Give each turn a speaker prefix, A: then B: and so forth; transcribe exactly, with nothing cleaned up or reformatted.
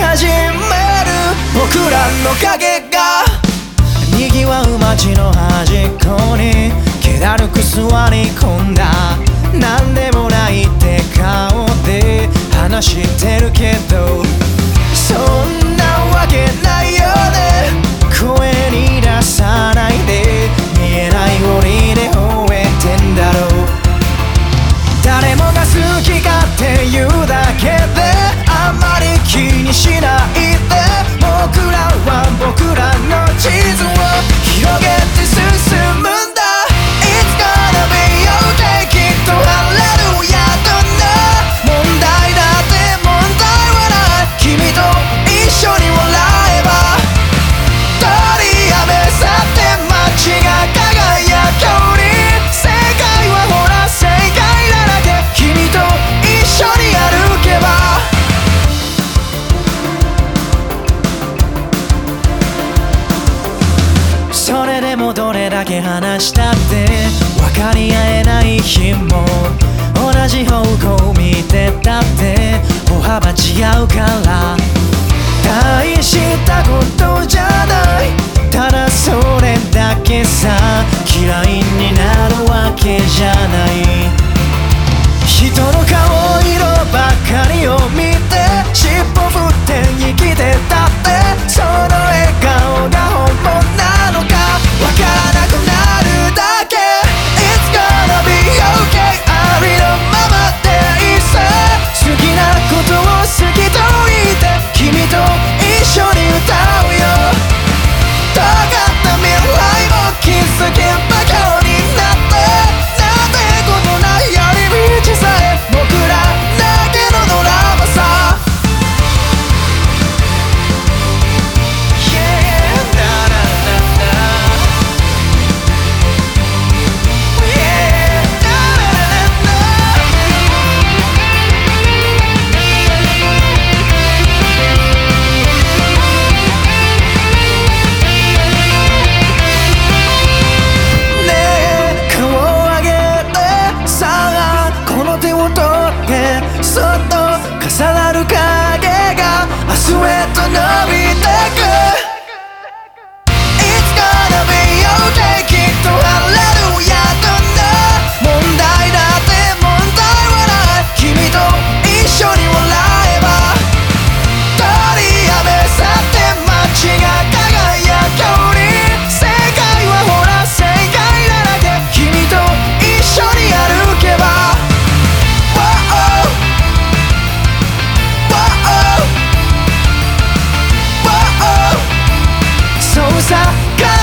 A: 始める僕らの影が賑わう街の端っこに気だるく座り込んだ。なんでもないって顔で話してるけど、そんなわけないよね。声に出さないで見えない檻で吠えてんだろう。誰もが好き勝手言うだけであまり気にしないで、僕らは僕らの地図を広げて進むんだ。 It's gonna be okay きっと晴れるやとな。問題だって問題はない。君と一緒に笑えば通り雨去って街が輝くように、世界はほら正解だらけ。君と一緒に歩けばそれでもどれだけ話したって分かり合えない日も、同じ方向見てたって歩幅違うから、大したことじゃない、ただそれだけさ。嫌いになるわけじゃない。人の顔色ばかりを見て尻尾振って生きてたって、その笑顔が本物なのかわからなくなるだけ。 It's gonna be okay ありのままでいいさ。好きなことを好きと言って君と一緒に歌うよ。尖った未来を築けば今日になって、なんてことない寄り道さえ僕らだけのドラマさ。 Yeah, na na na na Yeah, na na na naねえ顔を上げてさあこの手を取ってそっと重なる影が明日へと伸びてく。 It's gonna be okay きっと晴れるやとな。問題だって問題はない。君と一緒に笑えば通り雨去って街が輝くように、世界はほら正解だらけ。君と一緒に歩けば Whoa, Whoa, Whoa そうさ